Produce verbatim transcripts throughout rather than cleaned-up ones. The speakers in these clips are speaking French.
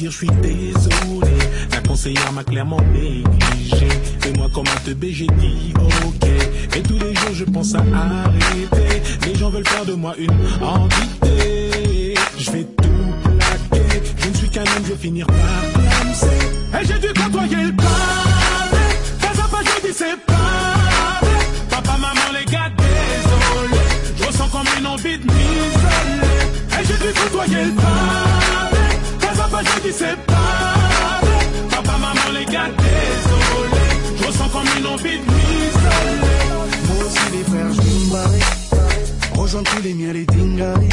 dire je suis désolé. La conseillère m'a clairement négligé. Fais-moi comme un teubé, j'ai dit ok. Et tous les jours je pense à arrêter. Les gens veulent faire de moi une entité. Je vais tout plaquer. Je ne suis qu'un homme, je vais finir par clamser. Et j'ai dû côtoyer le pavé. Pas à pas je dis c'est pavé. Papa, maman, les gars, désolé. Je ressens comme une envie de m'isoler. Et j'ai dû côtoyer le pavé. Pas à pas je dis c'est pavé. Papa, maman, les gars, désolé. Je ressens comme une envie de m'isoler. Moi aussi les frères, je vais me barrer. Rejoindre tous les miens, les dingaris.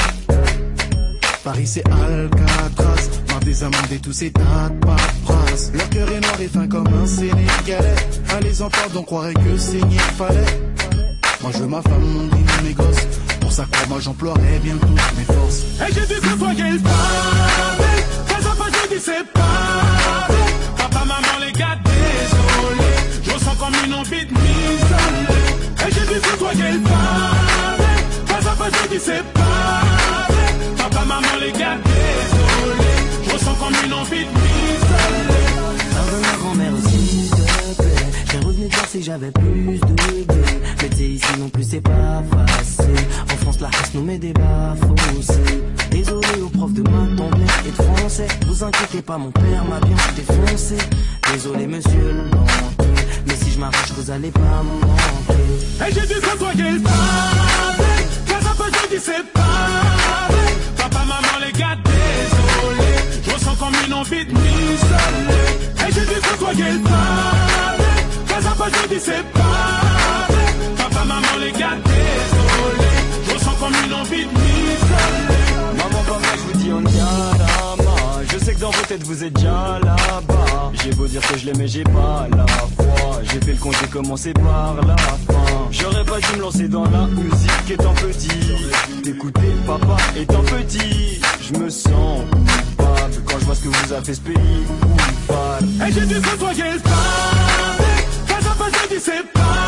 Paris c'est Alcatraz. Marre des amendes et tous ces tas de paperasses. Leur cœur est noir et fin comme un Sénégalais. À les entendre on croirait que saigner fallait. Moi je veux ma femme, mon dîner, mes gosses. Pour ça que moi j'emploierais bien toutes mes forces. Et j'ai dû côtoyer le pavé. Pas à pas je dis c'est pavé. Papa, maman, les gars, désolé. Je ressens comme une envie de m'isoler. Et j'ai dû côtoyer le pavé. Pas à pas je dis c'est pavé. Papa, maman, les gars, désolé. Je ressens comme une envie de m'isoler. Pardonne ma grand-mère aussi, s'il te plaît. J'ai revenu te voir si j'avais plus de blé. Mais t'sais ici non plus c'est pas facile. En France la race nous met des bas fossés. Désolé aux profs de maths, d'anglais et de français. Vous inquiétez pas, mon père m'a bien défoncé. Désolé monsieur le banquier, mais si je m'arrache vous allez pas me manquer. Et j'ai dû côtoyer le pavé. Pas à pas je dis c'est pavé. Papa, maman, les gars, désolé. Je ressens comme une envie de m'isoler. Et j'ai dû côtoyer le pavé. Pas à pas je dis c'est pavé. Papa, maman, les gars, désolé. Je ressens comme une envie de m'isoler. Maman, papa, je vous dis on y a là-bas. Je sais que dans vos têtes vous êtes déjà là-bas. J'ai beau dire que je l'aimais, j'ai pas la foi. J'ai fait le con, j'ai commencé par la fin. J'aurais pas dû me lancer dans la musique étant petit. D'écouter papa étant petit. Je me sens coupable quand je vois ce que vous a fait ce pays coupable. Et j'ai dû côtoyer le pavé. Pas à pas je dis c'est pavé.